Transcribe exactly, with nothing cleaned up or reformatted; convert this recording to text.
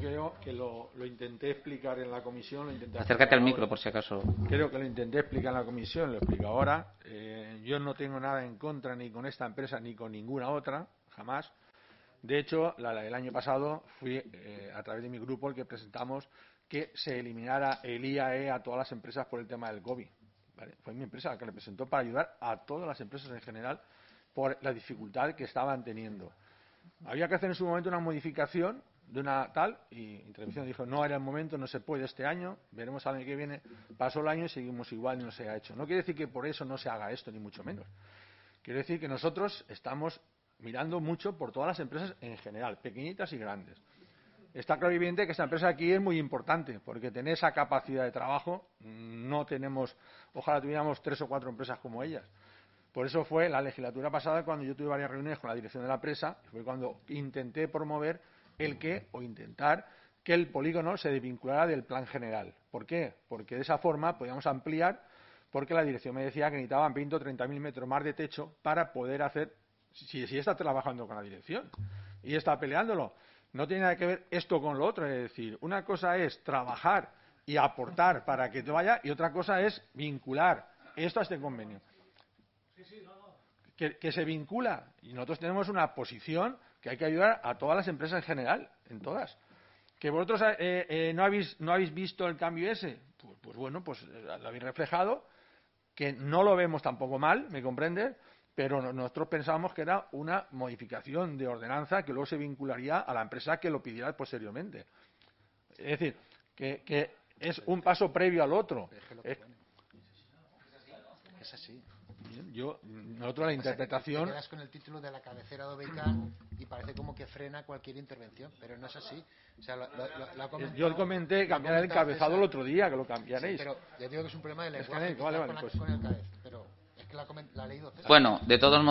creo que lo, lo intenté explicar en la comisión. Lo intenté Acércate al micro, ahora. por si acaso. Creo que lo intenté explicar en la comisión, lo explico ahora. Eh, yo no tengo nada en contra ni con esta empresa ni con ninguna otra, jamás. De hecho, la, la, el año pasado fui, eh, a través de mi grupo, el que presentamos que se eliminara el I A E a todas las empresas por el tema del COVID. ¿Vale? Fue mi empresa la que le presentó para ayudar a todas las empresas en general por la dificultad que estaban teniendo. Había que hacer en su momento una modificación de una tal, y Intervención dijo no era el momento, no se puede este año, veremos al año que viene. Pasó el año y seguimos igual y no se ha hecho. No quiere decir que por eso no se haga esto, ni mucho menos. Quiere decir que nosotros estamos mirando mucho por todas las empresas en general, pequeñitas y grandes. Está claro y evidente que esta empresa aquí es muy importante, porque tener esa capacidad de trabajo no tenemos, ojalá tuviéramos tres o cuatro empresas como ellas. Por eso fue la legislatura pasada cuando yo tuve varias reuniones con la dirección de la empresa, fue cuando intenté promover el que, o intentar, que el polígono se desvinculara del plan general. ¿Por qué? Porque de esa forma podíamos ampliar, porque la dirección me decía que necesitaban veinte o treinta mil metros más de techo para poder hacer, si, si está trabajando con la dirección y está peleándolo. No tiene nada que ver esto con lo otro, es decir, una cosa es trabajar y aportar para que te vaya y otra cosa es vincular esto a este convenio. Que, que se vincula y nosotros tenemos una posición que hay que ayudar a todas las empresas en general, en todas. Que vosotros eh, eh, no habéis no habéis visto el cambio ese, pues, pues bueno, pues lo habéis reflejado, que no lo vemos tampoco mal, ¿me comprendes? Pero nosotros pensábamos que era una modificación de ordenanza que luego se vincularía a la empresa que lo pidiera posteriormente. Es decir, que, que es un paso previo al otro. Es, es así. Yo, nosotros la interpretación... Te quedas con el título de la cabecera de O B K y parece como que frena cualquier intervención, pero no es así. O sea, lo, lo, lo, lo comentado, yo comenté cambiar el encabezado el otro día, que lo cambiaréis. Sí, pero yo digo que es un problema de lenguaje. Es que, vale, vale, con, pues. con el cabez, pero es que la, la ha leído César. Bueno, de todos modos...